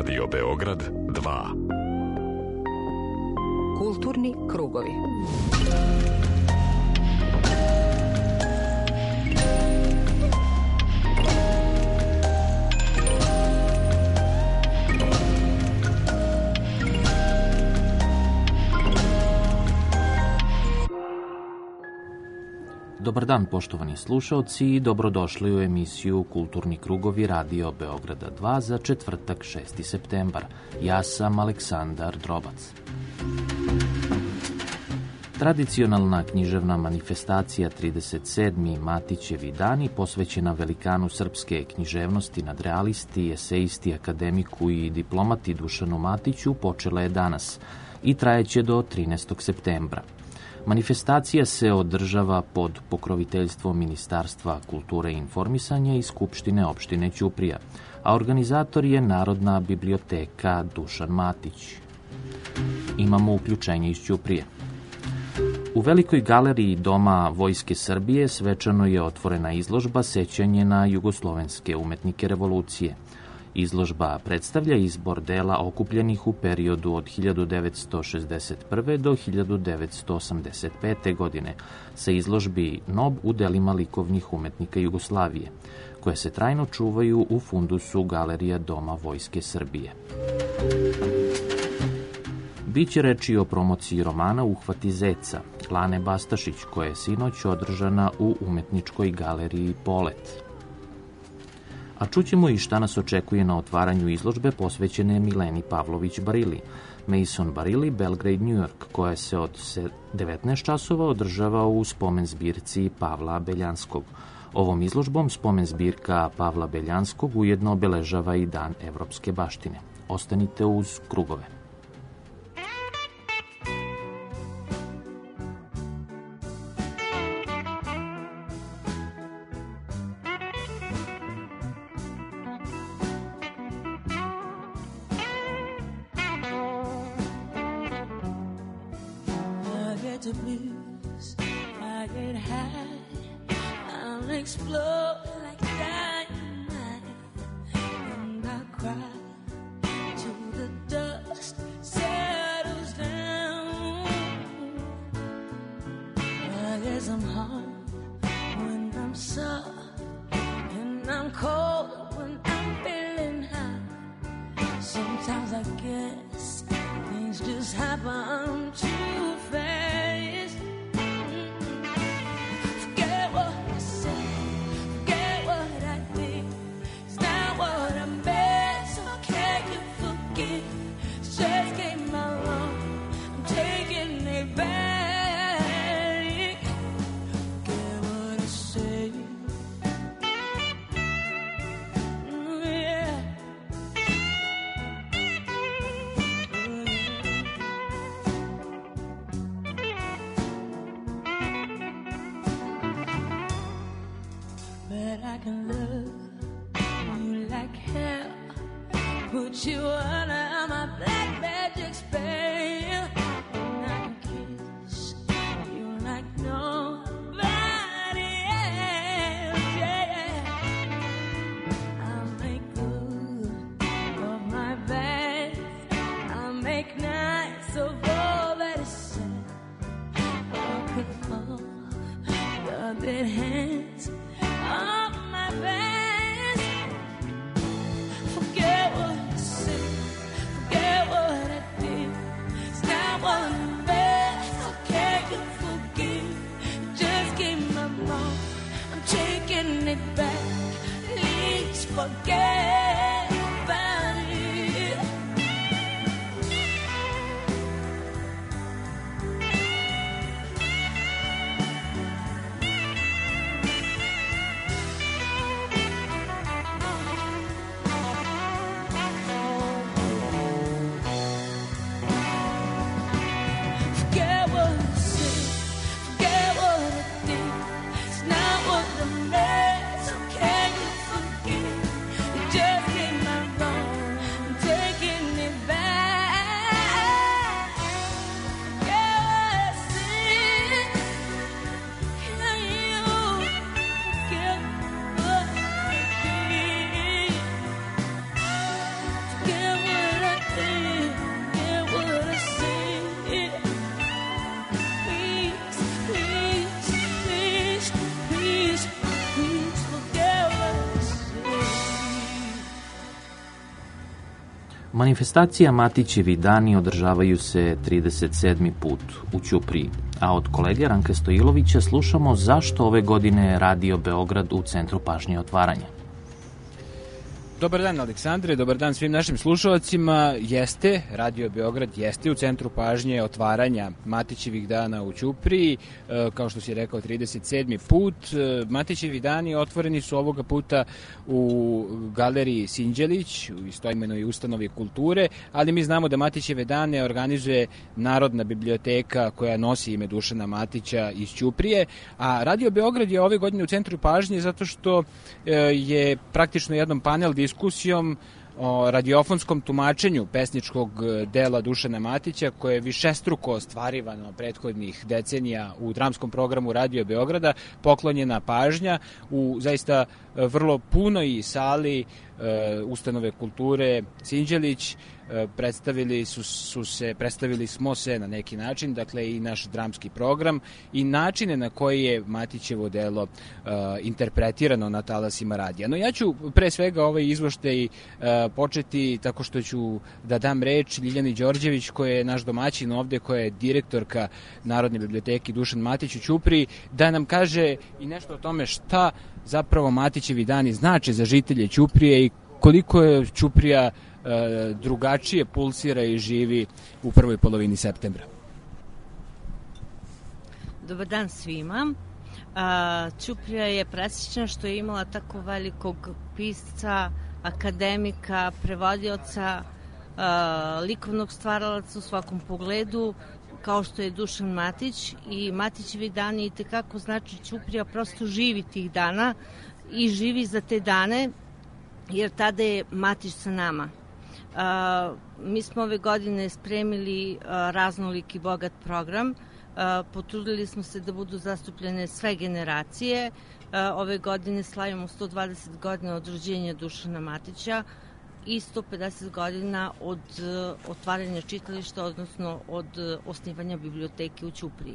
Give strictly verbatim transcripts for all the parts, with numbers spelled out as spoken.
Radio Beograd dva. Kulturni krugovi. Dobar dan, poštovani slušaoci, i dobrodošli u emisiju Kulturni krugovi Radio Beograda dva za četvrtak šesti septembar. Ja sam Aleksandar Drobac. Tradicionalna književna manifestacija trideset sedmi Matićevi dani, posvećena velikanu srpske književnosti, nadrealisti, esejisti, akademiku i diplomati Dušanu Matiću, počela je danas i trajeće do trinaestog septembra. Manifestacija se održava pod pokroviteljstvom Ministarstva kulture i informisanja i Skupštine opštine Ćuprija, a organizator je Narodna biblioteka Dušan Matić. Imamo uključenje iz Ćuprije. U Velikoj galeriji Doma Vojske Srbije svečano je otvorena izložba Sećanje na jugoslovenske umetnike revolucije. Izložba predstavlja izbor dela okupljenih u periodu od hiljadu devetsto šezdeset prve. do hiljadu devetsto osamdeset pete. godine sa izložbi N O B u delima likovnih umetnika Jugoslavije, koje se trajno čuvaju u fundusu Galerija Doma Vojske Srbije. Biće reči o promociji romana Uhvati zeca Lane Bastašić, koja je sinoć održana u umetničkoj galeriji Polet. A čućemo i šta nas očekuje na otvaranju izložbe posvećene Mileni Pavlović Barili, Mason Barili, Belgrade, New York, koja se od devetnaest časova održava u spomen zbirci Pavla Beljanskog. Ovom izložbom spomen zbirka Pavla Beljanskog ujedno obeležava i Dan evropske baštine. Ostanite uz krugove. The blues, I get high, I'll explode like dynamite, and I cry till the dust settles down. I guess I'm hard when I'm soft, and I'm cold when I'm feeling high. Sometimes I guess things just happen too fast. I can love you like hell, put you under my black magic spell, and I can kiss you like nobody else, yeah. I'll make good of my bad, I'll make nice of all that is said. I'll pick off your dead hands, oh, my best. Forget what I said, forget what I did. It's not what I'm best. How can you forgive? Just give my wrong, I'm taking it back. Please forget about it. Manifestacija Matićevi dani održavaju se trideset sedmi put u Ćupriji, a od kolege Ranka Stojilovića slušamo zašto ove godine Radio Beograd u centru pažnje otvaranja. Dobar dan, Aleksandre, dobar dan svim našim slušalcima. Jeste, Radio Beograd jeste u centru pažnje otvaranja Matićevih dana u Ćupriji, kao što si rekao, trideset sedmi put. Matićevi dani otvoreni su ovoga puta u galeriji Sinđelić, u istoimenoj ustanovi kulture, ali mi znamo da Matićeve dane organizuje Narodna biblioteka koja nosi ime Dušana Matića iz Ćuprije, a Radio Beograd je ove godine u centru pažnje zato što je praktično jednom panel diskusijom o radiofonskom tumačenju pesničkog dela Dušana Matića, koje je višestruko ostvarivano prethodnih decenija u dramskom programu Radio Beograda, poklonjena pažnja u zaista vrlo punoj sali ustanove kulture Sinđelić. Predstavili su, su se, predstavili smo se na neki način, dakle i naš dramski program i načine na koji je Matićevo delo uh, interpretirano na talasima radija. No ja ću pre svega ovaj izvoštaj uh, početi tako što ću da dam reč Ljiljani Đorđević, koja je naš domaćin ovde, koja je direktorka Narodne biblioteke Dušan Matić u Ćupriji, da nam kaže i nešto o tome šta zapravo Matićevi dani znače za žitelje Ćuprije i koliko je Ćuprija drugačije pulsira i živi u prvoj polovini septembra. Dobar dan svima. Ćuprija je presrećna što je imala tako velikog pisca, akademika, prevodioca, likovnog stvaralaca u svakom pogledu, kao što je Dušan Matić, i Matićevi dani itekako znači Ćuprija prosto živi tih dana i živi za te dane, jer tada je Matić sa nama. Uh, mi smo ove godine spremili uh, raznolik i bogat program. Uh, potrudili smo se da budu zastupljene sve generacije. Uh, ove godine slavimo sto dvadeset godina od rođenja Dušana Matića i sto pedeset godina od uh, otvaranja čitališta, odnosno od uh, osnivanja biblioteke u Ćupriji.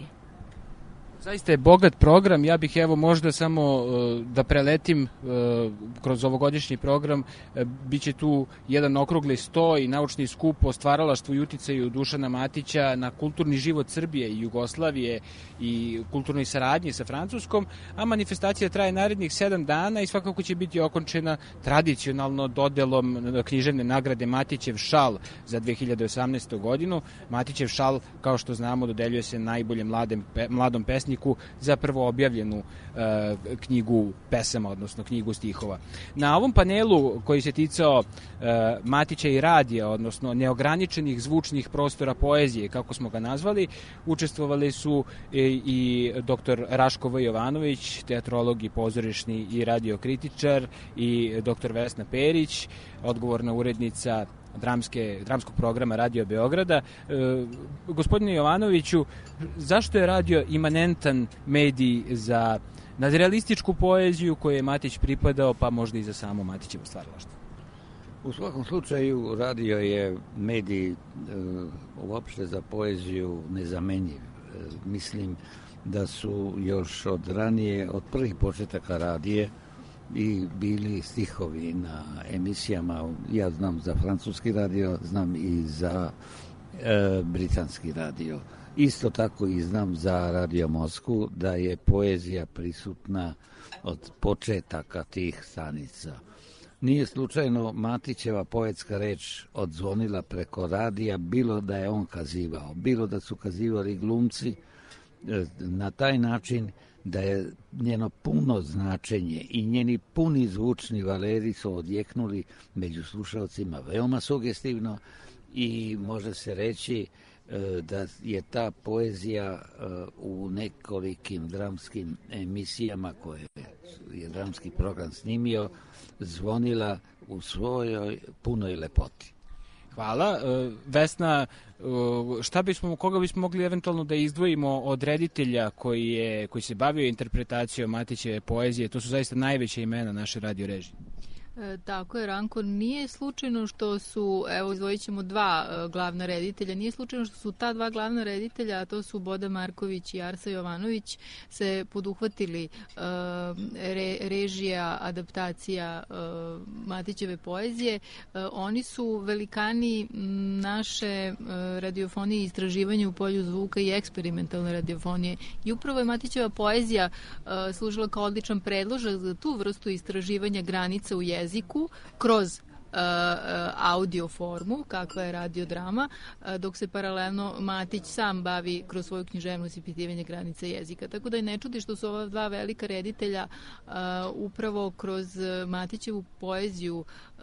Zaista je bogat program. Ja bih evo možda samo uh, da preletim uh, kroz ovogodišnji program. Uh, biće tu jedan okrugli sto i naučni skup o stvaralaštvu i uticaju Dušana Matića na kulturni život Srbije i Jugoslavije i kulturnoj saradnji sa Francuskom, a manifestacija traje narednih sedam dana i svakako će biti okončena tradicionalno dodelom književne nagrade Matićev šal za dve hiljade osamnaestu godinu. Matićev šal, kao što znamo, dodeljuje se najboljem mladem, pe, mladom pesniku za prvo objavljenu e, knjigu pesama, odnosno knjigu stihova. Na ovom panelu koji se ticao e, Matića i radija, odnosno neograničenih zvučnih prostora poezije, kako smo ga nazvali, učestvovali su e, i doktor Raško V. Jovanović, teatrolog i pozorišni i radiokritičar, i doktor Vesna Perić, odgovorna urednica dramske, dramskog programa Radio Beograda. E, gospodine Jovanoviću, zašto je radio imanentan medij za nadrealističku poeziju koju je Matić pripadao, pa možda i za samo Matićevo stvaralaštvo? U svakom slučaju radio je medij e, uopšte za poeziju nezamenjiv. E, mislim da su još od ranije, od prvih početaka radije i bili stihovi na emisijama. Ja znam za francuski radio, znam i za e, britanski radio. Isto tako i znam za Radio Moskvu da je poezija prisutna od početaka tih stanica. Nije slučajno Matićeva poetska reč odzvonila preko radija, bilo da je on kazivao, bilo da su kazivali glumci, e, na taj način da je njeno puno značenje i njeni puni zvučni valeri su odjeknuli među slušalcima veoma sugestivno i može se reći da je ta poezija u nekolikim dramskim emisijama koje je dramski program snimio zvonila u svojoj punoj lepoti. Hvala. Vesna, šta bismo, koga bismo mogli eventualno da izdvojimo od reditelja koji, je, koji se bavio interpretacijom Matićeve poezije? To su zaista najveće imena naše radio režije. E, tako je, Ranko, nije slučajno što su, evo, izdvojit ćemo dva e, glavna reditelja, nije slučajno što su ta dva glavna reditelja, a to su Boda Marković i Arsa Jovanović, se poduhvatili e, re, režija, adaptacija e, Matićeve poezije. E, oni su velikani naše e, radiofonije i istraživanja u polju zvuka i eksperimentalne radiofonije. I upravo je Matićeva poezija e, služila kao odličan predložak za tu vrstu istraživanja granica u jeziku jeziku kroz uh, audio formu, kakva je radiodrama, uh, dok se paralelno Matić sam bavi kroz svoju književnost i ispitivanje granica jezika. Tako da je ne čudi što su ova dva velika reditelja uh, upravo kroz Matićevu poeziju uh,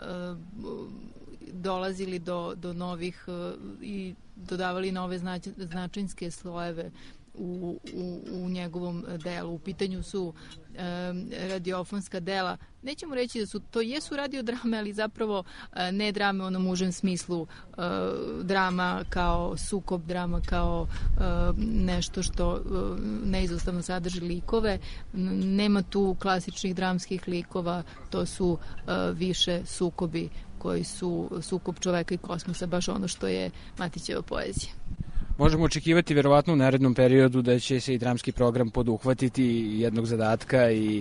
dolazili do, do novih uh, i dodavali nove znač, značinske slojeve U, u, u njegovom delu. U pitanju su um, radiofonska dela. Nećemo reći da su, to jesu radiodrame, ali zapravo uh, ne drame u onom užem smislu, uh, drama kao sukob, drama kao uh, nešto što uh, neizostavno sadrži likove. Nema tu klasičnih dramskih likova, to su uh, više sukobi koji su sukob čoveka i kosmosa, baš ono što je Matićeva poezija. Možemo očekivati verovatno u narednom periodu da će se i dramski program poduhvatiti jednog zadatka i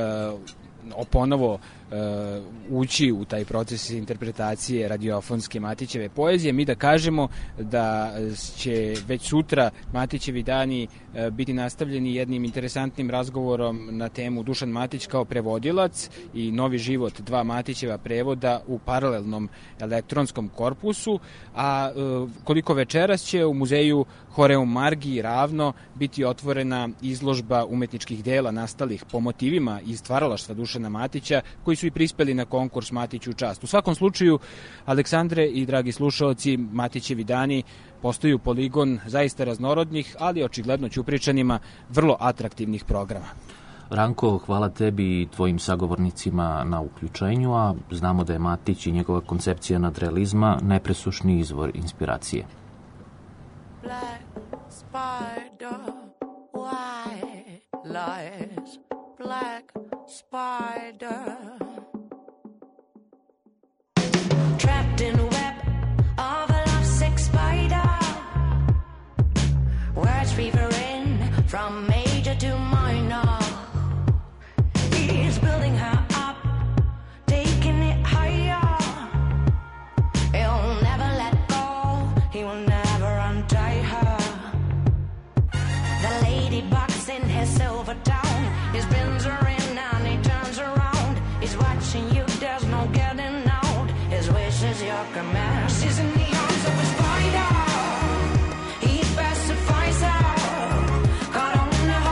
e, ponovo e, ući u taj proces interpretacije radiofonske Matićeve poezije. Mi da kažemo da će već sutra Matićevi dani e, biti nastavljeni jednim interesantnim razgovorom na temu Dušan Matić kao prevodilac i Novi život, dva Matićeva prevoda u paralelnom elektronskom korpusu, a e, koliko večeras će u muzeju Horeum Margi Ravno biti otvorena izložba umetničkih dela nastalih po motivima iz stvaralaštva Dušana Matića, koji su i prispeli na konkurs Matiću čast. U svakom slučaju, Aleksandre i dragi slušaoci, Matićevi dani postaju poligon zaista raznorodnih, ali očigledno Ćupričanima vrlo atraktivnih programa. Ranko, hvala tebi i tvojim sagovornicima na uključenju, a znamo da je Matić i njegova koncepcija nadrealizma nepresušni izvor inspiracije. Black spider, white lies, black spider, trapped in a web of a lovesick spider, words reverin from major to minor. He's building her up, taking it higher. He'll never let go, he will never untie her. The ladybugs in his silver town, he spins her in and he turns around. He's watching you, there's no getting out. His wish is your command. She's in the arms of a spider, he pacifies her. Caught on the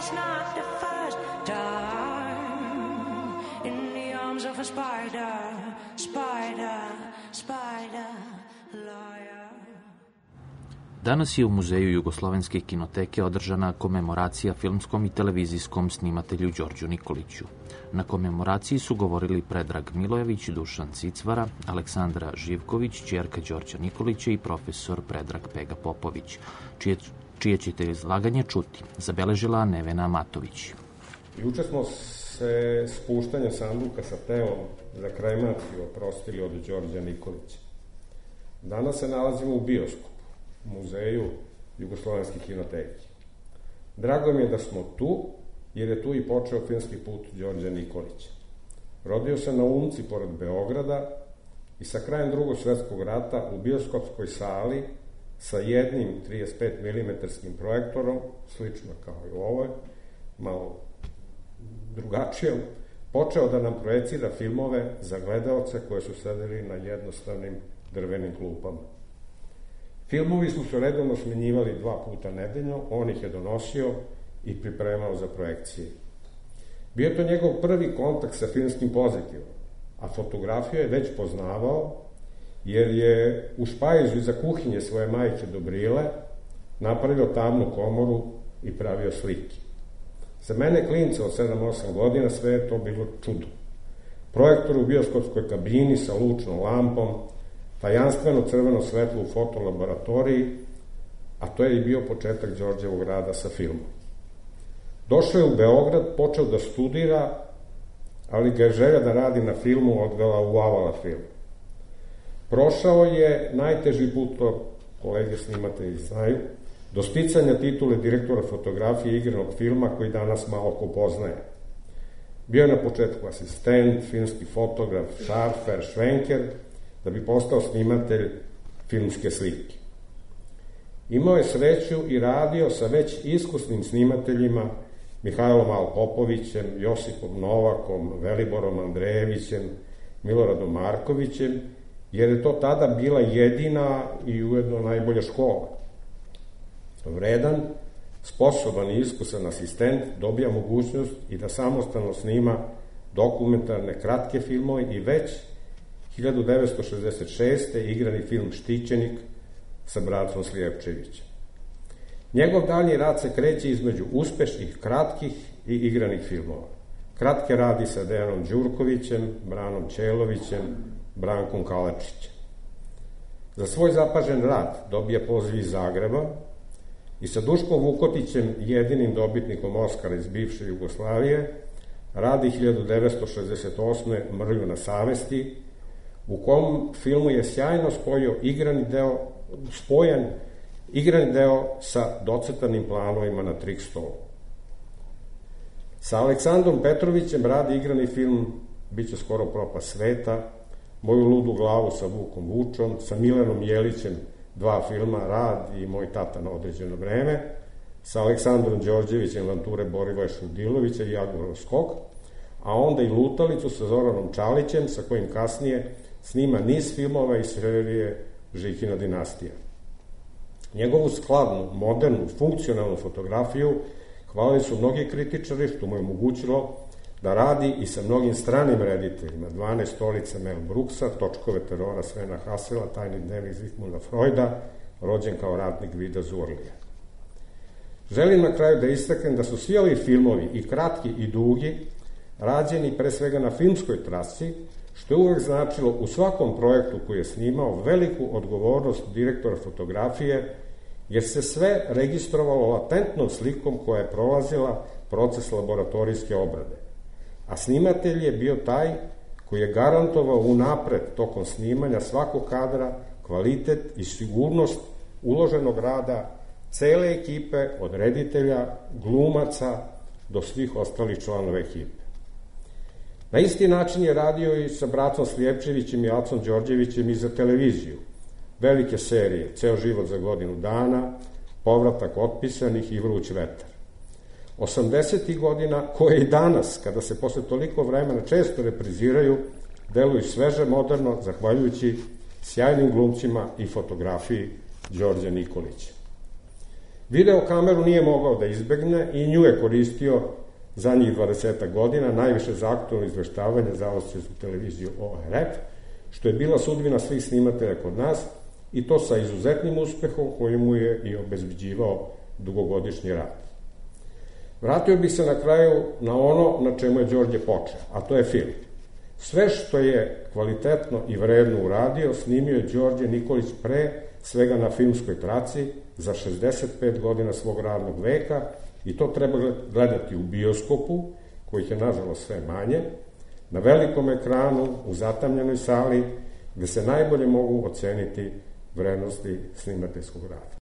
it's not the first time in the arms of a spider, spider, spider, liar. Danas je u Muzeju Jugoslovenske kinoteke održana komemoracija filmskom i televizijskom snimatelju Đorđu Nikoliću. Na komemoraciji su govorili Predrag Milojević, Dušan Cicvara, Aleksandra Živković, ćerka Đorđa Nikolića i profesor Predrag Pega Popović, čije, čije ćete izlaganje čuti, zabeležila Nevena Matović. Juče smo se spuštanjem sanduka sa telom za kremaciju oprostili od Đorđa Nikolića. Danas se nalazimo u bioskopu, Muzeju Jugoslovenske kinoteke. Drago mi je da smo tu, jer je tu i počeo filmski put Đorđa Nikolića. Rodio se na Umci pored Beograda i sa krajem Drugog svetskog rata u bioskopskoj sali sa jednim trideset pet milimetara projektorom, slično kao i u ovoj, malo drugačijom, počeo da nam projecira filmove za gledaoce koje su sedeli na jednostavnim drvenim klupama. Filmovi su se redovno smenjivali dva puta nedeljno, on ih je donosio i pripremao za projekcije. Bio je to njegov prvi kontakt sa filmskim pozitivom, a fotografiju je već poznavao, jer je u špajzu iza kuhinje svoje majke Dobrile napravio tamnu komoru i pravio slike. Za mene, klinca od sedam osam godina, sve je to bilo čudo. Projektor u bioskopskoj kabini sa lučnom lampom, tajanstveno crveno svetlo u fotolaboratoriji, a to je i bio početak Đorđevog rada sa filmom. Došao je u Beograd, počeo da studira, ali ga je želja da radi na filmu odvela u Avala film. Prošao je najteži put, to kolege snimatelji znaju, do sticanja titule direktora fotografije igranog filma koji danas malo ko poznaje. Bio je na početku asistent, filmski fotograf, šarfer, švenker, da bi postao snimatelj filmske slike. Imao je sreću i radio sa već iskusnim snimateljima Mihajlom Al Popovićem, Josipom Novakom, Veliborom Andrejevićem, Miloradom Markovićem, jer je to tada bila jedina i ujedno najbolja škola. Vredan, sposoban i iskusan asistent dobija mogućnost i da samostalno snima dokumentarne kratke filmove i već hiljadu devetsto šezdeset šeste. igrani film Štićenik sa Bracom Slijepčevićem. Njegov dalji rad se kreće između uspešnih kratkih i igranih filmova. Kratke radi sa Dejanom Đurkovićem, Branom Ćelovićem, Brankom Kalačićem. Za svoj zapažen rad dobija poziv iz Zagreba i sa Duškom Vukotićem, jedinim dobitnikom Oskara iz bivše Jugoslavije, radi hiljadu devetsto šezdeset osme. Mrlju na savesti, u kom filmu je sjajno spojio igrani deo, spojen igrani deo sa docetanim planovima na trik stolu. Sa Aleksandrom Petrovićem radi igrani film Biće skoro propast sveta, Moju ludu glavu sa Vukom Vučom, sa Milanom Jelićem dva filma Rad i Moj tata na određeno vreme, sa Aleksandrom Đorđevićem Avanture Borivoja Šudilovića i Jagorov skok, a onda i Lutalicu sa Zoranom Čalićem, sa kojim kasnije snima niz filmova iz serije Žihina dinastija. Njegovu skladnu, modernu, funkcionalnu fotografiju hvalili su mnogi kritičari, što mu je omogućilo da radi i sa mnogim stranim rediteljima, dvanaest stolice Mel Brooksa, Točkove terora Svena Hasela, Tajni dnevnik Zigmunda Freuda, Rođen kao ratnik Vida Zurlija. Želim na kraju da istaknem da su svi ovi filmovi, i kratki i dugi, rađeni pre svega na filmskoj trasi, što je uvek značilo u svakom projektu koji je snimao veliku odgovornost direktora fotografije, jer se sve registrovalo latentnom slikom koja je prolazila proces laboratorijske obrade. A snimatelj je bio taj koji je garantovao unapred tokom snimanja svakog kadra kvalitet i sigurnost uloženog rada cele ekipe, od reditelja, glumaca do svih ostalih članova ekipe. Na isti način je radio i sa Bracom Slijepčevićem i Acom Đorđevićem i za televiziju. Velike serije, Ceo život za godinu dana, Povratak otpisanih i Vruć vetar. osamdesetih godina, koje i danas, kada se posle toliko vremena često repriziraju, deluju sveže moderno, zahvaljujući sjajnim glumcima i fotografiji Đorđa Nikolića. Video kameru nije mogao da izbegne i nju je koristio zadnjih dvadesetak godina, najviše za aktualno izveštavanje za austrijsku televiziju O R F, što je bila sudbina svih snimatelja kod nas, i to sa izuzetnim uspehom koji mu je i obezbeđivao dugogodišnji rad. Vratio bih se na kraju na ono na čemu je Đorđe počeo, a to je film. Sve što je kvalitetno i vredno uradio, snimio je Đorđe Nikolić pre svega na filmskoj traci za šezdeset pet godina svog radnog veka, i to treba gledati u bioskopu, kojih je nažalost sve manje, na velikom ekranu, u zatamljenoj sali, gde se najbolje mogu oceniti vrednosti snimateljskog rada.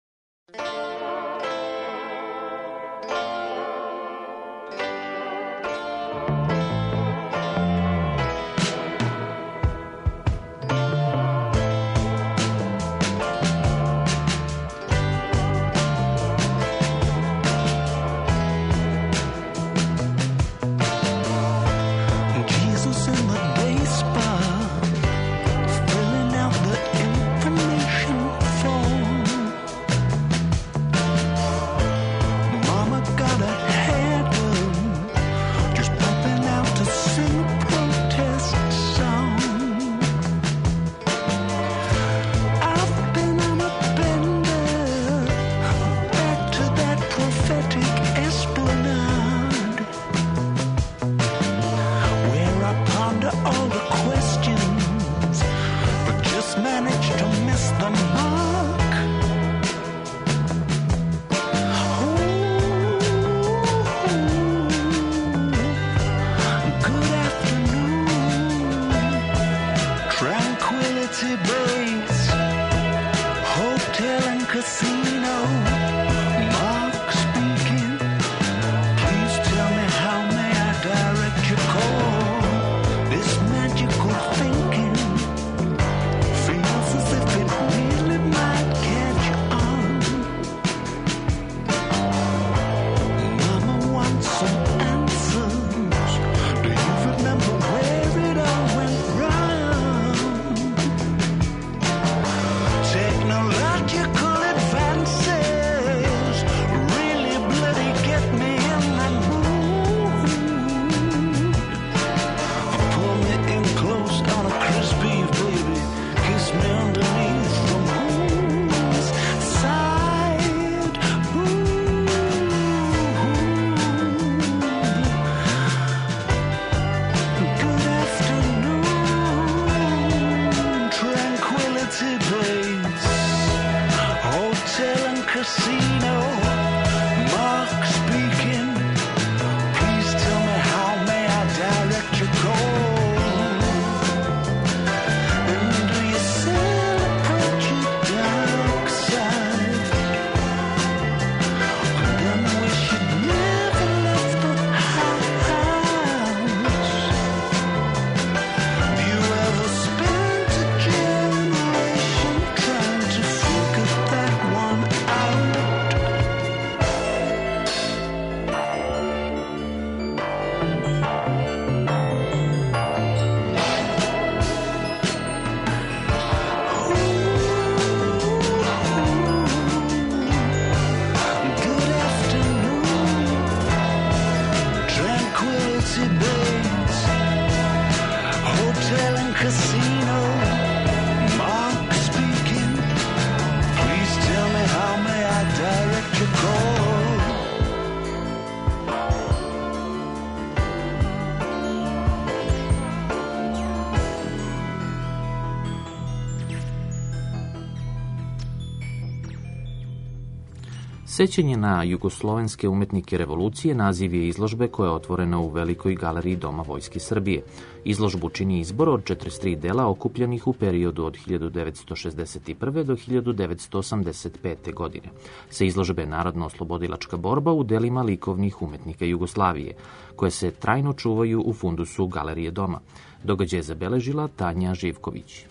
Sećanje na jugoslovenske umetnike revolucije naziv je izložbe koja je otvorena u Velikoj galeriji Doma Vojske Srbije. Izložbu čini izbor od četrdeset tri dela okupljenih u periodu od hiljadu devetsto šezdeset prve do hiljadu devetsto osamdeset pete. godine. Sa izložbe Narodno-oslobodilačka borba u delima likovnih umetnika Jugoslavije, koje se trajno čuvaju u fundusu Galerije Doma. Događaj je zabeležila Tanja Živković.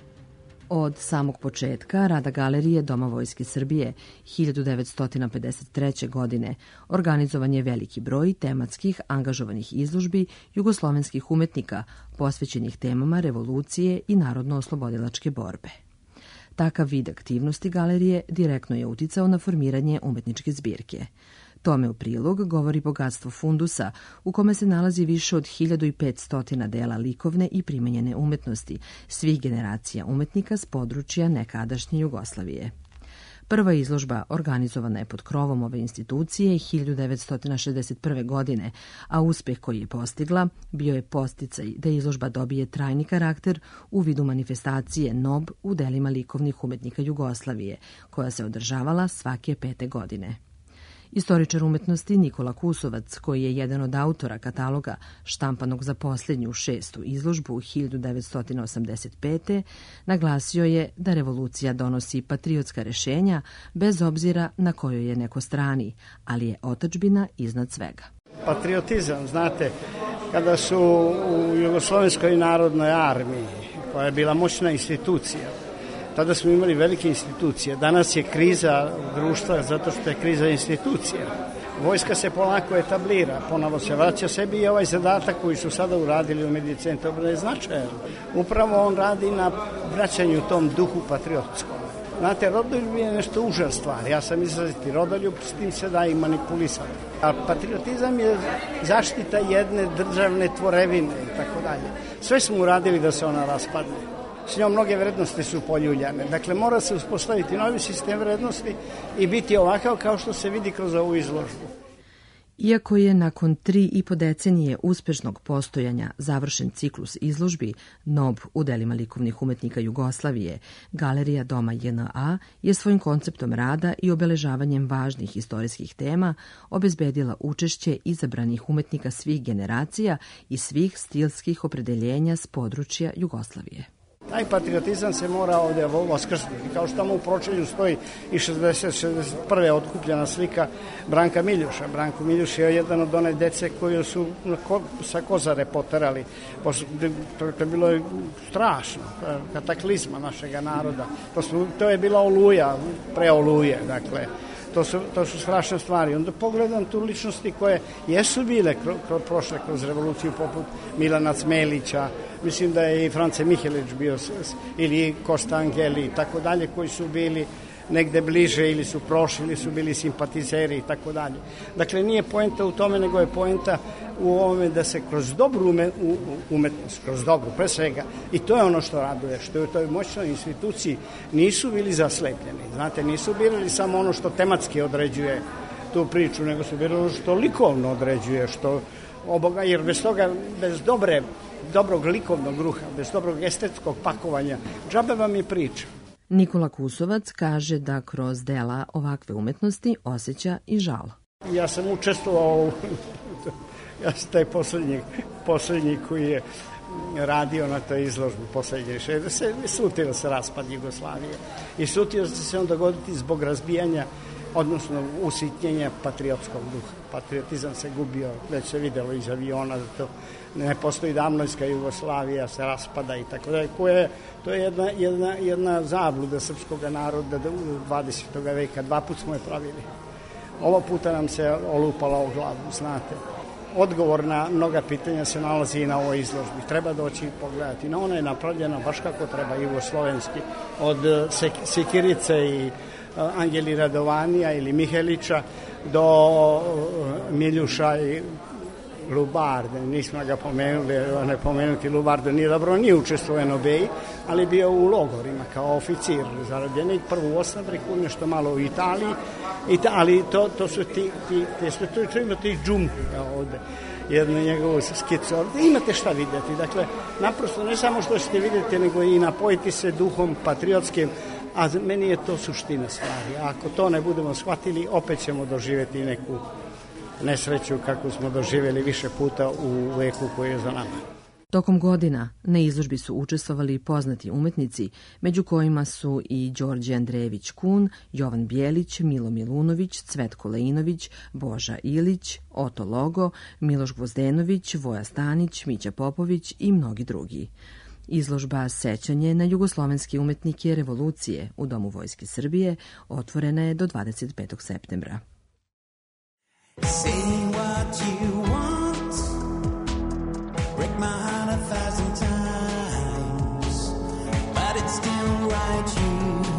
Od samog početka rada Galerije Doma Vojske Srbije hiljadu devetsto pedeset treće. godine organizovan je veliki broj tematskih angažovanih izložbi jugoslovenskih umetnika posvećenih temama revolucije i narodno-oslobodilačke borbe. Takav vid aktivnosti galerije direktno je uticao na formiranje umetničke zbirke. Tome u prilog govori bogatstvo fundusa, u kome se nalazi više od hiljadu petsto dela likovne i primenjene umetnosti svih generacija umetnika s područja nekadašnje Jugoslavije. Prva izložba organizovana je pod krovom ove institucije hiljadu devetsto šezdeset prve. godine, a uspeh koji je postigla bio je podsticaj da izložba dobije trajni karakter u vidu manifestacije N O B u delima likovnih umetnika Jugoslavije, koja se održavala svake pete godine. Istoričar umetnosti Nikola Kusovac, koji je jedan od autora kataloga štampanog za posljednju šestu izložbu hiljadu devetsto osamdeset pete. naglasio je da revolucija donosi patriotska rešenja bez obzira na kojoj je neko strani, ali je otadžbina iznad svega. Patriotizam, znate, kada su u Jugoslovenskoj narodnoj armiji, koja je bila moćna institucija, tada smo imali velike institucije. Danas je kriza društva zato što je kriza institucija. Vojska se polako etablira, ponovo se vraća sebi i ovaj zadatak koji su sada uradili u medicini, to je značajan. Upravo on radi na vraćanju tom duhu patriotskom. Znate, rodoljub je nešto uža stvar. Ja sam izraziti rodoljub, s tim se da i manipulisati. A patriotizam je zaštita jedne državne tvorevine i tako dalje. Sve smo uradili da se ona raspadne. S njom mnoge vrednosti su poljuljane. Dakle, mora se uspostaviti novi sistem vrednosti i biti ovakav kao što se vidi kroz ovu izložbu. Iako je nakon tri i po decenije uspešnog postojanja završen ciklus izložbi N O B u delima likovnih umetnika Jugoslavije, Galerija Doma J N A je svojim konceptom rada i obeležavanjem važnih istorijskih tema obezbedila učešće izabranih umetnika svih generacija i svih stilskih opredeljenja s područja Jugoslavije. Taj patriotizam se mora ovdje voskrsnuti. Kao što tamo u pročelju stoji i šezdeset šezdeset prve otkupljena slika Branka Miljuša. Branko Miljuš je jedan od one dece koje su sa Kozare poterali. To je bilo strašno, kataklizma našega naroda. To, su, to je bila Oluja, pre Oluje, dakle. To su, to su strašne stvari. Onda pogledam tu ličnosti koje jesu bile kro, kro, prošle kroz revoluciju, poput Milana Cmelića, mislim da je i France Mihelić bio, ili Kosta Angeli i tako dalje, koji su bili negde bliže ili su prošli ili su bili simpatizeri i tako dalje. Dakle, nije poenta u tome, nego je poenta u ovome da se kroz dobru umetnost, kroz dobru pre svega, i to je ono što raduje, što je u toj moćnoj instituciji nisu bili zaslepljeni. Znate, nisu birali samo ono što tematski određuje tu priču, nego su birali ono što likovno određuje, što oboga, jer bez toga, bez dobre, dobrog likovnog ruha, bez dobrog estetskog pakovanja, džabe vam je priča. Nikola Kusovac kaže da kroz dela ovakve umetnosti osjeća i žal. Ja sam učestvovao u... Ja sam taj poslednji, poslednji koji je radio na toj izložbi poslednje šezdeset. Slutio se raspad Jugoslavije. I slutio se se on dogoditi zbog razbijanja, odnosno usitnjenja patriotskog duha. Patriotizam se gubio, već se videlo iz aviona, zato ne postoji damnojska Jugoslavija, se raspada i tako dalje. To je jedna, jedna, jedna zabluda srpskog naroda u dvadesetog veka. Dva put smo je pravili. Ovo puta nam se olupala o glavu, znate. Odgovor na mnoga pitanja se nalazi i na ovoj izložbi. Treba doći i pogledati. No, ona je napravljena baš kako treba, jugoslovenski. Od Sikirice i Angeli Radovanija ili Mihelića do Miljuša i Lubarde. Nismo ga pomenuli, ne pomenuti Lubarde nije dobro, nije učestvovao u N O B-i, ali bio u logorima kao oficir zarobljenik, prvo u Osnabriku, nešto malo u Italiji, ali to, to su ti, ti, ti, to, to ima tih džumpi ovde, jednu njegovu skicu ovde, imate šta vidjeti, dakle, naprosto ne samo što ćete vidjeti, nego i napojiti se duhom patriotskim, a meni je to suština stvari. Ako to ne budemo shvatili, opet ćemo doživjeti neku nesreću kako smo doživjeli više puta u veku koji je za nama. Tokom godina na izložbi su učestvovali poznati umetnici, među kojima su i Đorđe Andrejević Kun, Jovan Bjelić, Milo Milunović, Cvetko Leinović, Boža Ilić, Oto Logo, Miloš Gvozdenović, Voja Stanić, Mića Popović i mnogi drugi. Izložba Sećanje na jugoslovenske umetnike revolucije u Domu Vojske Srbije otvorena je do dvadeset petog septembra. Say what you want, break my heart a thousand times, but it's still right you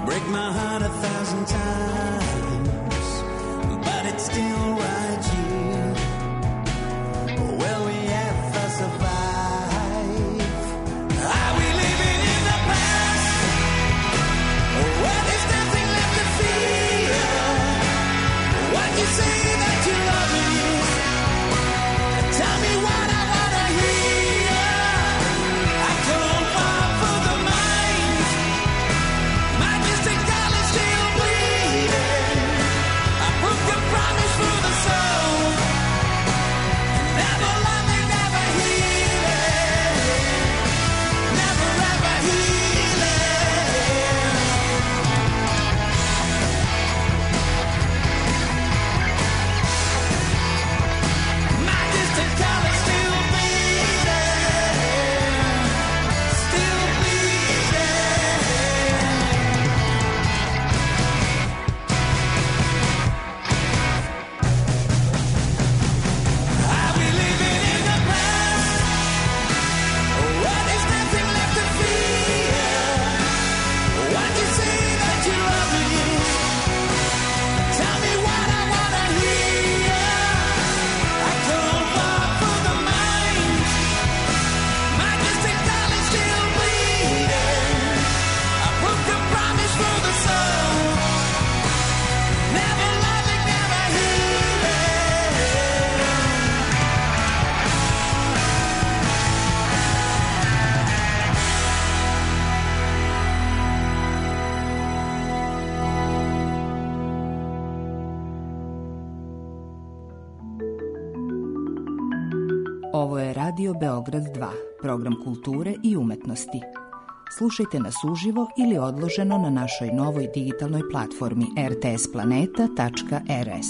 break my heart a thousand times, but it's still right here where we have to survive. Are we living in the past where there's nothing left to fear? What you say that you love me? Tell me what I wanna hear. I come far for the mind. My distant girl is still bleeding. I broke the promise for the soul. Never loving, never healing. Never ever healing. My distant girl is still bleeding. Still bleeding. Are we living in the past where there's nothing left to fear? What you say that you love me? Tell me what I wanna hear. I come far for the mind. My distant girl is still bleeding. I broke the promise for the soul. Never loving, never healing. Ovo je Radio Beograd dva, program kulture i umetnosti. Slušajte nas uživo ili odloženo na našoj novoj digitalnoj platformi r t s planeta tačka r s.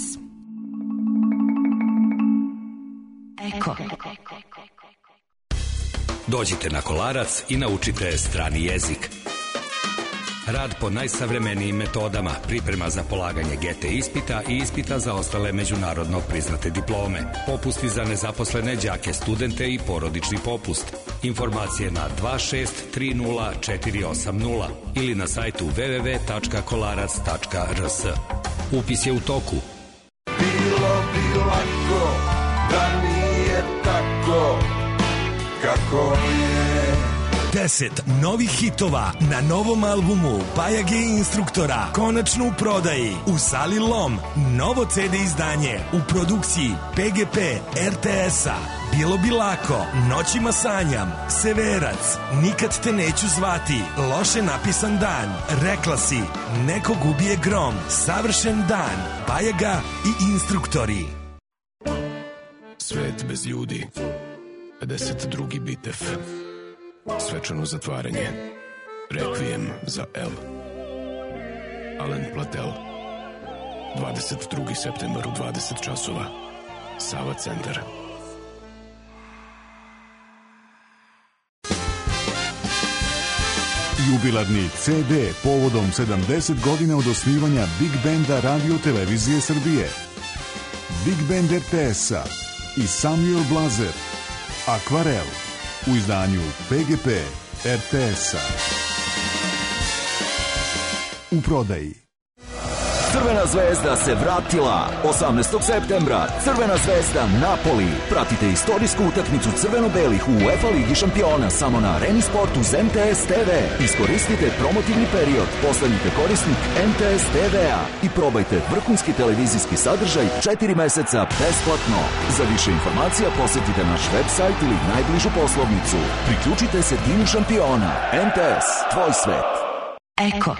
Eko. Dođite na Kolarac i naučite strani jezik. Rad po najsavremenijim metodama, priprema za polaganje G E T ispita i ispita za ostale međunarodno priznate diplome, popusti za nezaposlene đake, studente i porodični popust. Informacije na dva šest tri nula četiri osam nula ili na sajtu w w w tačka kolarac tačka r s. Upis je u toku. Bilo bi lako da nije tako kako je. Deset novih hitova na novom albumu Pajage instruktora konačno u prodaji u Sali Lom. Novo ce de izdanje u produkciji P G P R T S-a. Bilo bi lako, Noćima sanjam, Severac, Nikad te neću zvati, Loše napisan dan, Rekla si, Nekog ubije grom, Savršen dan, Pajaga i instruktori. Svet bez ljudi, pedeset drugi bitev, svečano zatvaranje, Rekvijem za L. Alen Platel, dvadeset drugi septembar u dvadeset časova, Sava centar. Jubilarni ce de povodom sedamdeset godina od osnivanja Big Benda Radio Televizije Srbije. Big Band R T S-a i Samuel Blazer, Akvarel, u izdanju P G P R T S-a. U prodaji. Crvena zvezda se vratila osamnaestog septembra. Crvena zvezda Napoli. Pratite istorijsku utakmicu crveno-belih u UEFA Ligi šampiona samo na Areni Sport uz M T S T V. Iskoristite promotivni period. Postanite korisnik M T S T V-a i probajte vrhunski televizijski sadržaj četiri meseca besplatno. Za više informacija posjetite naš website ili najbližu poslovnicu. Priključite se timu šampiona. M T S, tvoj svet. Eko.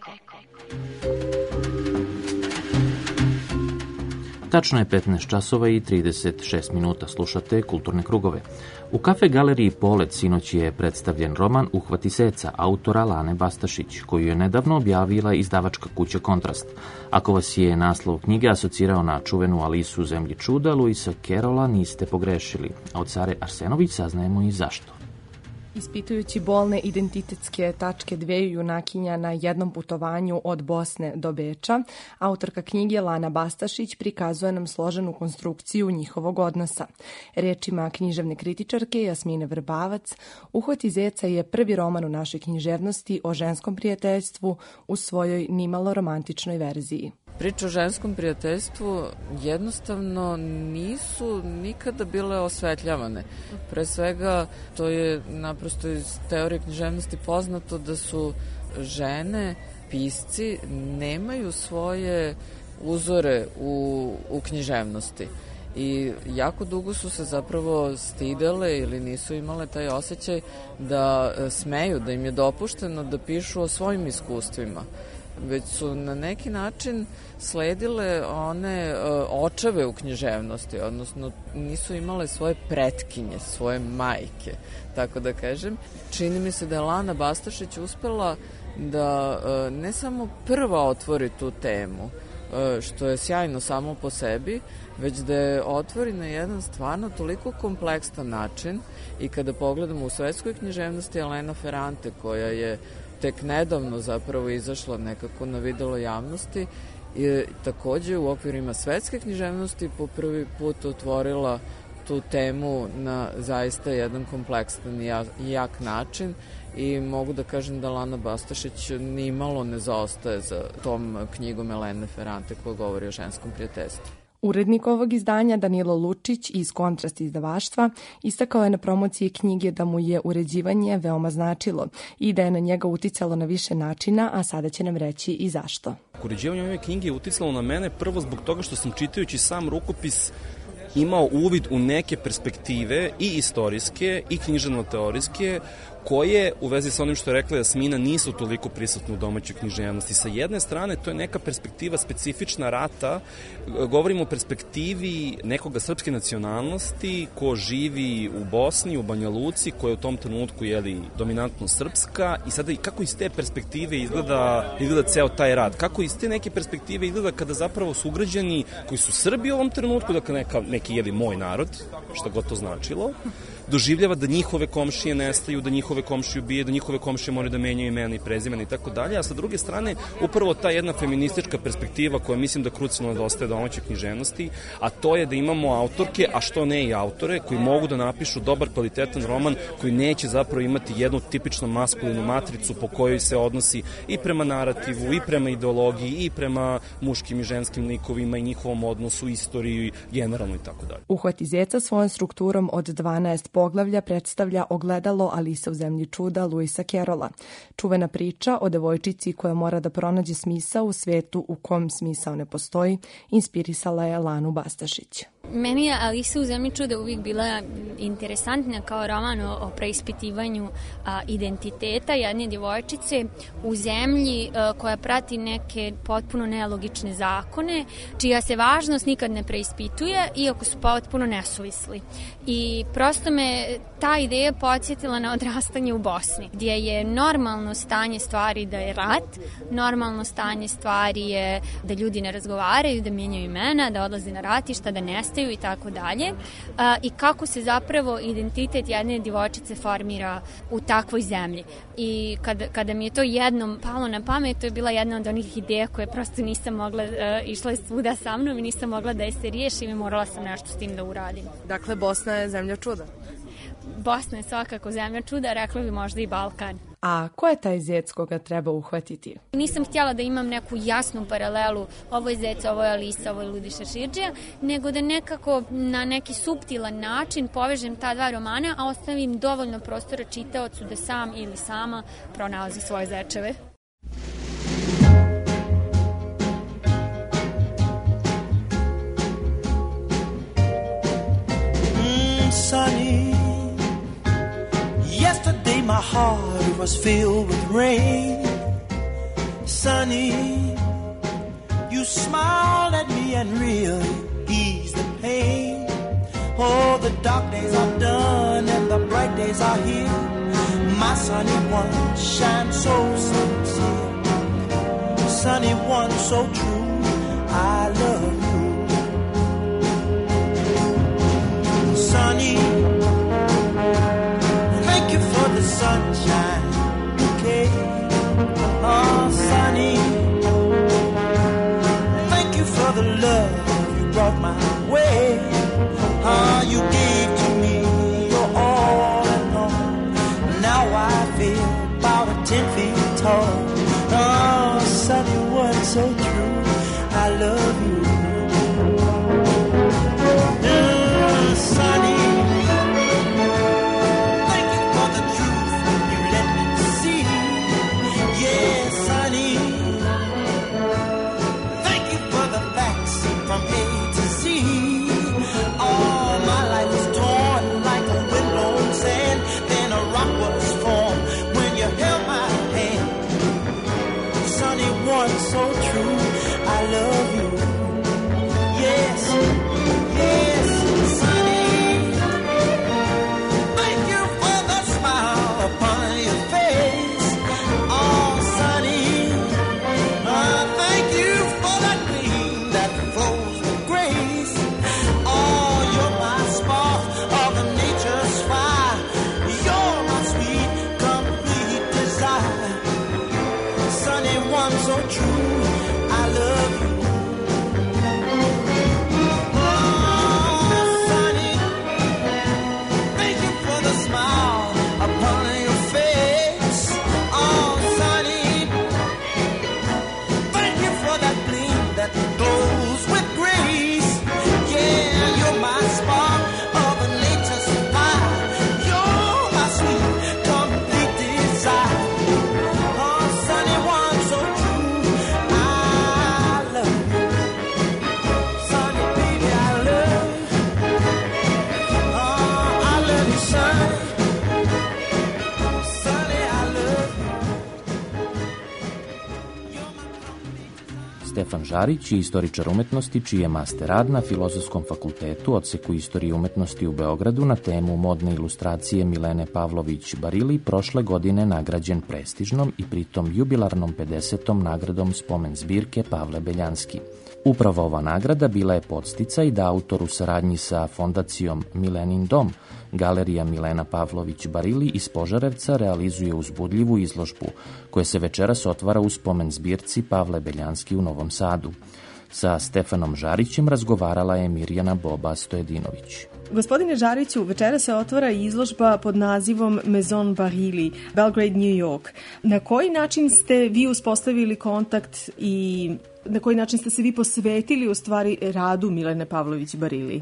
Tačno je petnaest časova i trideset šest minuta, slušate Kulturne krugove. U kafe galeriji Polet sinoć je predstavljen roman Uhvati seca autora Lane Bastašić, koju je nedavno objavila izdavačka kuća Kontrast. Ako vas je naslov knjige asocirao na čuvenu Alisu u zemlji čuda, Luisa Kerola niste pogrešili, a od Sare Arsenović saznajemo i zašto. Ispitujući bolne identitetske tačke dveju junakinja na jednom putovanju od Bosne do Beča, autorka knjige Lana Bastašić prikazuje nam složenu konstrukciju njihovog odnosa. Rečima književne kritičarke Jasmine Vrbavac, Uhvati zeca je prvi roman u našoj književnosti o ženskom prijateljstvu u svojoj nimalo romantičnoj verziji. Priče o ženskom prijateljstvu jednostavno nisu nikada bile osvetljavane. Pre svega, to je naprosto iz teorije književnosti poznato da su žene, pisci, nemaju svoje uzore u, u književnosti. I jako dugo su se zapravo stidele ili nisu imale taj osjećaj da smeju, da im je dopušteno da pišu o svojim iskustvima. Već su na neki način sledile one uh, očeve u književnosti, odnosno nisu imale svoje pretkinje, svoje majke, tako da kažem. Čini mi se da je Lana Bastašić uspela da uh, ne samo prva otvori tu temu, uh, što je sjajno samo po sebi, već da je otvori na jedan stvarno toliko kompleksan način. I kada pogledamo u svetskoj književnosti, Elena Ferrante, koja je tek nedavno zapravo izašla nekako na videlo javnosti i takođe u okvirima svetske književnosti po prvi put otvorila tu temu na zaista jedan kompleksan i jak način i mogu da kažem da Lana Bastašić nimalo ne zaostaje za tom knjigom Elene Ferrante koja govori o ženskom prijateljstvu. Urednik ovog izdanja Danilo Lučić iz Kontrast izdavaštva istakao je na promociji knjige da mu je uređivanje veoma značilo i da je na njega uticalo na više načina, a sada će nam reći i zašto. Uređivanje ove knjige je uticalo na mene prvo zbog toga što sam čitajući sam rukopis imao uvid u neke perspektive i istorijske i književno-teorijske koje, u vezi sa onim što je rekla Jasmina, nisu toliko prisutne u domaćoj književnosti. Sa jedne strane, to je neka perspektiva specifična rata. Govorimo o perspektivi nekoga srpske nacionalnosti ko živi u Bosni, u Banja Luci, koja je u tom trenutku jeli, dominantno srpska i sada i kako iz te perspektive izgleda, izgleda ceo taj rat. Kako iz te neke perspektive izgleda kada zapravo su ugrađani koji su Srbi u ovom trenutku, dakle neka, neki jeli moj narod, šta god to značilo, doživljava da njihove komšije nestaju, da njihove komšije ubije, da njihove komšije moraju da menjaju imena i prezimena i tako dalje, a sa druge strane upravo ta jedna feministička perspektiva koja mislim da krucijalno nedostaje domaćoj književnosti, a to je da imamo autorke, a što ne i autore, koji mogu da napišu dobar kvalitetan roman koji neće zapravo imati jednu tipično maskulinu matricu po kojoj se odnosi i prema narativu, i prema ideologiji, i prema muškim i ženskim likovima i njihovom odnosu, istoriji, generalno i tako dalje. Uhvati zeca svojom strukturom od dvanaest poglavlja predstavlja ogledalo Alisa u zemlji čuda Luisa Carrolla. Čuvena priča o devojčici koja mora da pronađe smisao u svetu u kom smisao ne postoji, inspirisala je Lanu Bastašić. Meni je Alisa u zemlji čuda uvijek bila interesantna kao roman o, o preispitivanju a, identiteta jedne djevojčice u zemlji a, koja prati neke potpuno nelogične zakone, čija se važnost nikad ne preispituje, iako su potpuno nesuvisli. I prosto me ta ideja podsjetila na odrastanje u Bosni, gdje je normalno stanje stvari da je rat, normalno stanje stvari je da ljudi ne razgovaraju, da mijenjaju imena, da odlaze na ratišta, da nestaju i tako dalje, i kako se zapravo identitet jedne djevojčice formira u takvoj zemlji. I kada, kada mi je to jednom palo na pamet, to je bila jedna od onih ideja koje prosto nisam mogla, uh, išla je svuda sa mnom i nisam mogla da je se riješim i morala sam nešto s tim da uradim. Dakle, Bosna je zemlja čuda? Bosna je svakako zemlja čuda, rekla bi možda i Balkan. A ko je taj zec koga treba uhvatiti? Nisam htjela da imam neku jasnu paralelu, ovo je zec, ovo je Alisa, ovo je Ludiša Širđija, nego da nekako na neki suptilan način povežem ta dva romana, a ostavim dovoljno prostora čitaocu da sam ili sama pronalazi svoje zečeve. Mm, sunny. Yesterday my heart was filled with rain. Sunny, you smiled at me and really eased the pain. Oh, the dark days are done and the bright days are here. My sunny one shines so sincere. Sunny one so true, I love you. Sunny, thank you for the sunshine. Okay, oh sunny, thank you for the love you brought my way. Oh, you gave to me your all and all. Now I feel about a ten feet tall. Oh, sunny one so true, I love you. Oh, sunny, thank you for the truth you let me see. Yeah, sunny, thank you for the facts from A to Z. All my life was torn like a windblown sand. Then a rock was formed when you held my hand. Sunny one so true, I love you. Yes, yes, sunny, thank you for the smile upon your face. Oh, sunny, uh, thank you for that gleam that flows with grace. Oh, you're my spark of nature's fire. You're my sweet, complete desire. Sunny one so true, I love you. Oh, sunny, thank you for the smile upon your face. Oh, sunny, thank you for that gleam that glows with grace. Yeah, you're my spark of nature's fire. You're my sweet, complete desire. Oh, sunny one so true, I love you. Sunny baby, I love you. Oh, I love you, sunny. Sunny, I love you. Stefan Žarić je istoričar umetnosti čiji je master rad na Filozofskom fakultetu odseku istorije umetnosti u Beogradu na temu modne ilustracije Milene Pavlović Barili prošle godine nagrađen prestižnom i pritom jubilarnom pedesetom nagradom spomen zbirke Pavle Beljanski. Upravo ova nagrada bila je podsticaj da autor u saradnji sa fondacijom Milenin dom, Galerija Milena Pavlović Barili iz Požarevca realizuje uzbudljivu izložbu koja se večeras otvara u spomen zbirci Pavle Beljanski u Novom Sadu. Sa Stefanom Žarićem razgovarala je Mirjana Boba Stojedinović. Gospodine Žariću, večera se otvara izložba pod nazivom Maison Barili, Belgrade, New York. Na koji način ste vi uspostavili kontakt i na koji način ste se vi posvetili u stvari radu Milene Pavlović Barili?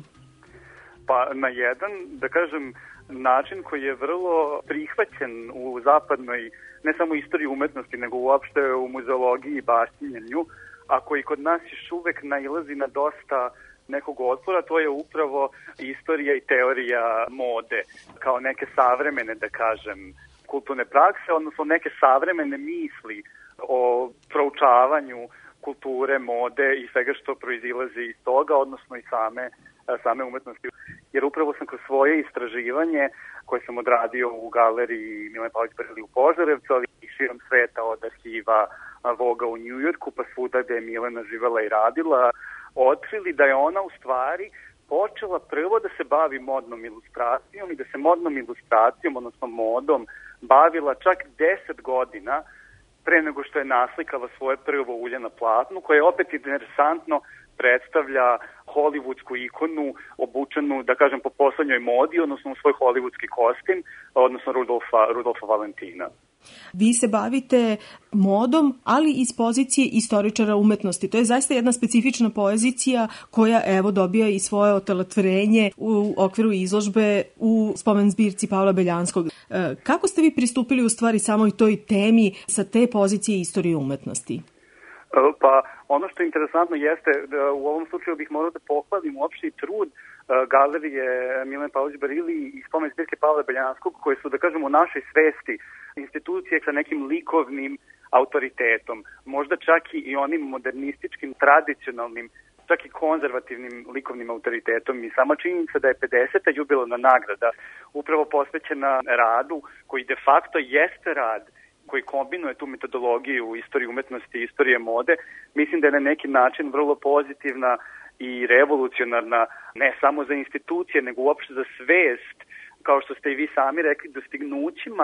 Pa na jedan, da kažem, način koji je vrlo prihvaćen u zapadnoj, ne samo istoriji umetnosti, nego uopšte u muzeologiji i baštinjenju, a koji kod nas još uvek nailazi na dosta nekog otpora, to je upravo istorija i teorija mode, kao neke savremene, da kažem, kulturne prakse, odnosno neke savremene misli o proučavanju kulture, mode i svega što proizilazi iz toga, odnosno i same, same umetnosti. Jer upravo sam kroz svoje istraživanje koje sam odradio u galeriji Milene Pavlović Barili u Požarevcu, ali i širom sveta od arhiva Voga u Njujorku, pa svuda gde je Milena živela i radila, otkrili da je ona u stvari počela prvo da se bavi modnom ilustracijom i da se modnom ilustracijom, odnosno modom, bavila čak deset godina pre nego što je naslikala svoje prvo ulje na platnu, koje je opet interesantno predstavlja hollywoodsku ikonu obučenu, da kažem, po poslednjoj modi, odnosno u svoj hollywoodski kostim, odnosno Rudolfa, Rudolfa Valentina. Vi se bavite modom, ali iz pozicije istoričara umetnosti. To je zaista jedna specifična pozicija koja, evo, dobija i svoje otelotvorenje u okviru izložbe u spomen zbirci Pavla Beljanskog. Kako ste vi pristupili u stvari samoj toj temi sa te pozicije istorije umetnosti? Pa ono što je interesantno jeste da u ovom slučaju bih morao da pohvalim uopšte i trud galerije Milene Pavlović Barili i spomen zbirke Pavla Beljanskog, koje su, da kažem, u našoj svesti institucije sa nekim likovnim autoritetom, možda čak i onim modernističkim, tradicionalnim, čak i konzervativnim likovnim autoritetom. I sama činjenica da je pedeseta jubilarna nagrada upravo posvećena radu koji de facto jeste rad koji kombinuje tu metodologiju istorije umetnosti i istorije mode, mislim da je na neki način vrlo pozitivna i revolucionarna, ne samo za institucije, nego uopšte za svest, kao što ste i vi sami rekli, dostignućima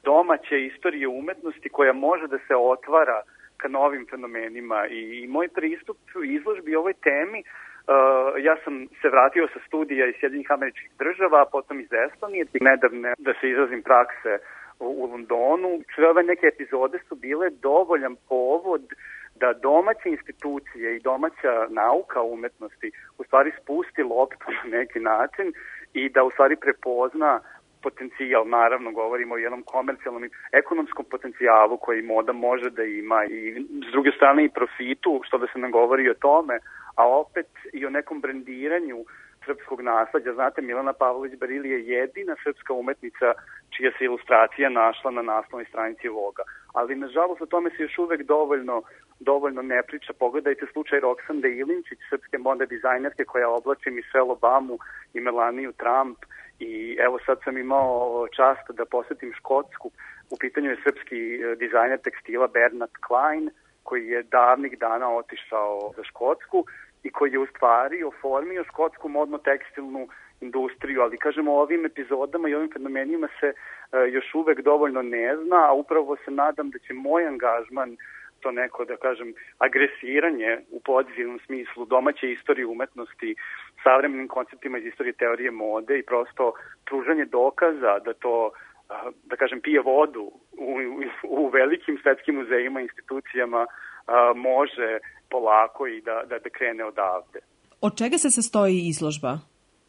domaće istorije umetnosti koja može da se otvara ka novim fenomenima. I, i moj pristup izložbi ovoj temi, uh, ja sam se vratio sa studija iz Sjedinjenih Američkih Država, a potom iz Estonije, nedavne, da se izrazim, prakse u, u Londonu. Sve ove neke epizode su bile dovoljan povod da domaće institucije i domaća nauka umetnosti u stvari spusti loptu na neki način i da u stvari prepozna potencijal, naravno govorimo o jednom komercijalnom i ekonomskom potencijalu koji moda može da ima i s druge strane i profitu, što da se nam govori o tome, a opet i o nekom brendiranju srpskog nasleđa. Znate, Milana Pavlović Barili je jedina srpska umetnica čija se ilustracija našla na naslovnoj stranici Voga. Ali, nažalost, o tome se još uvek dovoljno, dovoljno ne priča. Pogledajte slučaj Roksande Ilinčić, srpske modne dizajnerke koja oblači Michelle Obamu i Melaniju Trump. I evo sad sam imao čast da posetim Škotsku. U pitanju je srpski dizajner tekstila Bernard Klein, koji je davnih dana otišao za Škotsku i koji je u stvari oformio škotsku modno-tekstilnu industriju, ali kažemo o ovim epizodama i ovim fenomenima se uh, još uvek dovoljno ne zna, a upravo se nadam da će moj angažman, to neko, da kažem, agresiranje u pozitivnom smislu domaće istorije umetnosti, savremenim konceptima iz istorije teorije mode i prosto pružanje dokaza da to, uh, da kažem, pije vodu u, u, u velikim svetskim muzejima i institucijama uh, može polako i da, da, da krene odavde. Od čega se sastoji izložba?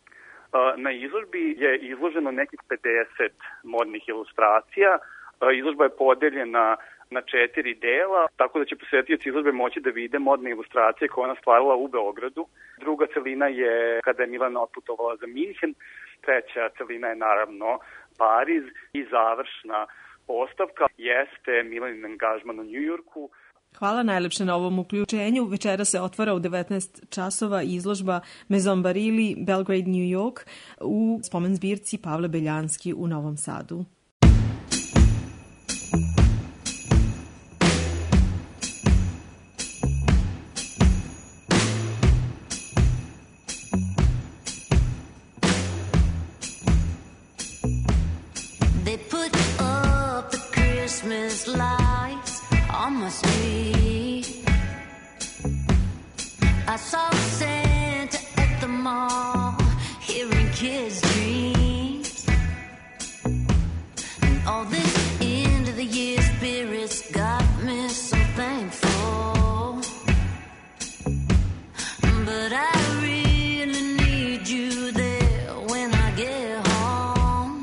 Na izložbi je izloženo nekih pedeset modnih ilustracija. Izložba je podeljena na četiri dela, tako da će posetioci izložbe moći da vide modne ilustracije koje ona stvarala u Beogradu. Druga celina je kada je Milana otputovala za Minhen, treća celina je naravno Pariz i završna postavka jeste Milanin angažman u Njujorku. Hvala najlepše na ovom uključenju. Večera se otvara u devetnaest časova izložba Maison Barili, Belgrade, New York u spomen zbirci Pavle Beljanski u Novom Sadu. They put up the Christmas lights on my street. I saw Santa at the mall, hearing kids' dreams. And all this end of the year spirits got me so thankful. But I really need you there when I get home.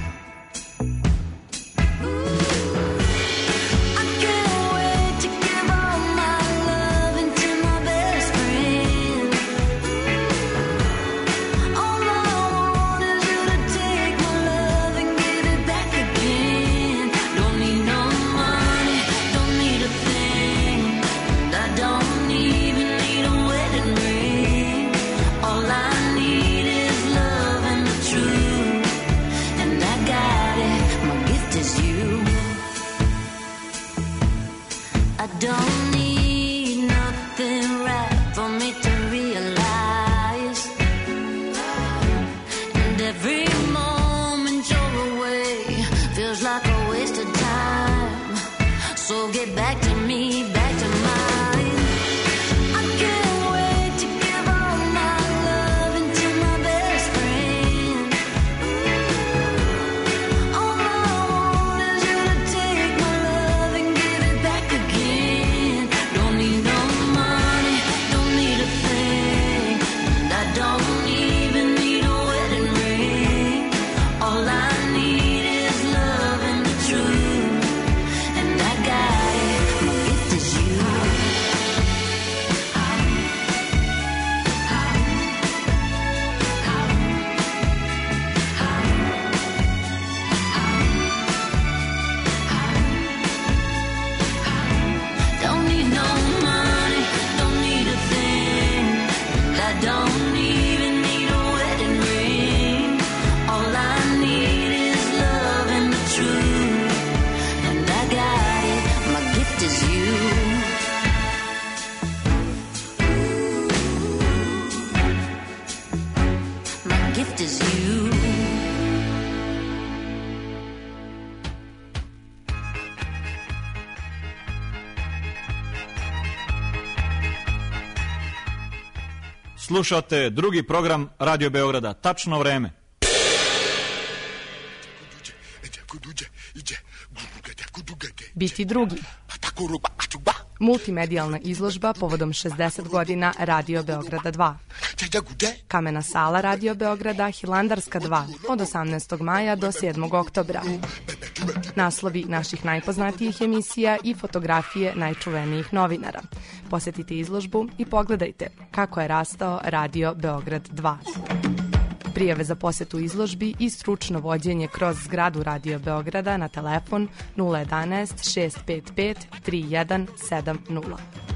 I can't wait to give all my loving to my best friend. All I want is you to take my love and give it back again. Don't need no money, don't need a thing, and I don't even need a wedding ring. All I need is love and the truth, and I got it, my gift is you. I don't need nothing right for me to realize. And every moment you're away feels like a waste of time. So get back to me, back to mine. I can't wait to give all my loving to my best friend. All I want is you to take my love and give it back again. Don't need no money, don't need a thing, and I don't even need a wedding ring. All I need is love and the truth, and I got it, my gift is you. Slušate drugi program Radio Beograda. Tačno vreme. Biti drugi. Multimedijalna izložba povodom šezdeset godina Radio Beograda dva. Kamena sala Radio Beograda Hilandarska dva od osamnaestog maja do sedmog oktobra. Naslovi naših najpoznatijih emisija i fotografije najčuvenijih novinara. Posetite izložbu i pogledajte kako je rastao Radio Beograd dva. Prijave za posetu izložbi i stručno vođenje kroz zgradu Radio Beograda na telefon nula jedanaest šest pet pet tri jedan sedam nula.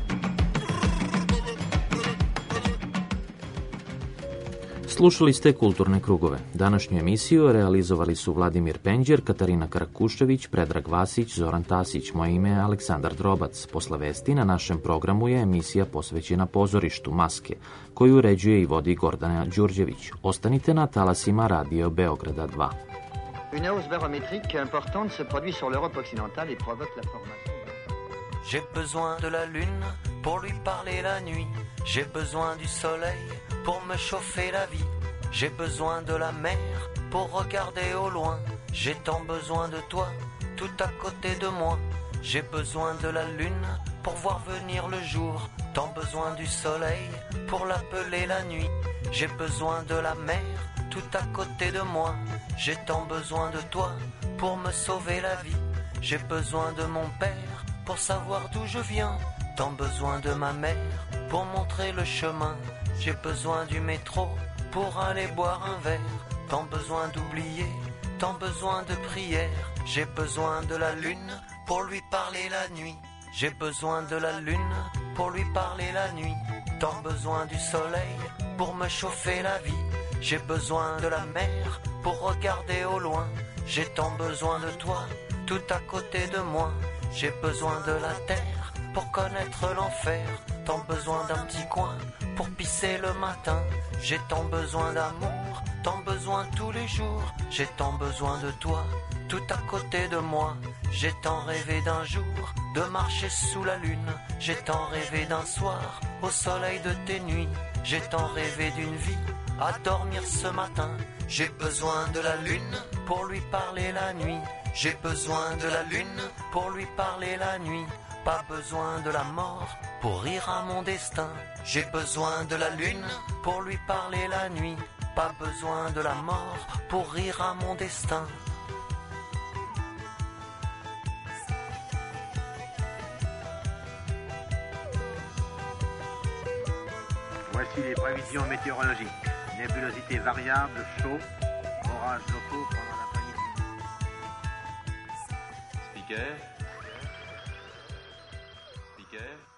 Slušali ste Kulturne krugove. Današnju emisiju realizovali su Vladimir Penđer, Katarina Karakušević, Predrag Vasić, Zoran Tasić. Moje ime je Aleksandar Drobac. Posle vesti na našem programu je emisija posvećena pozorištu Maske, koju uređuje i vodi Gordana Đurđević. Ostanite na talasima Radio Beograda dva. Une hausse barométrique importante se produit sur l'Europe occidentale et provoque la formation. J'ai besoin de la lune pour lui parler la nuit. J'ai besoin du soleil pour me chauffer la vie. J'ai besoin de la mer pour regarder au loin. J'ai tant besoin de toi, tout à côté de moi. J'ai besoin de la lune pour voir venir le jour. Tant besoin du soleil pour l'appeler la nuit. J'ai besoin de la mer tout à côté de moi. J'ai tant besoin de toi pour me sauver la vie. J'ai besoin de mon père pour savoir d'où je viens. Tant besoin de ma mère pour montrer le chemin. J'ai besoin du métro pour aller boire un verre. Tant besoin d'oublier, tant besoin de prière. J'ai besoin de la lune pour lui parler la nuit. J'ai besoin de la lune pour lui parler la nuit. Tant besoin du soleil pour me chauffer la vie. J'ai besoin de la mer pour regarder au loin. J'ai tant besoin de toi, tout à côté de moi. J'ai besoin de la terre pour connaître l'enfer. Tant besoin d'un petit coin pour pisser le matin. J'ai tant besoin d'amour, tant besoin tous les jours. J'ai tant besoin de toi, tout à côté de moi. J'ai tant rêvé d'un jour de marcher sous la lune. J'ai tant rêvé d'un soir au soleil de tes nuits. J'ai tant rêvé d'une vie à dormir ce matin. J'ai besoin de la lune pour lui parler la nuit. J'ai besoin de la lune pour lui parler la nuit. Pas besoin de la mort pour rire à mon destin. J'ai besoin de la lune pour lui parler la nuit. Pas besoin de la mort pour rire à mon destin. Voici les prévisions météorologiques. Nébulosité variable, chaud, orages locaux pendant l'après-midi. Speaker. Speaker.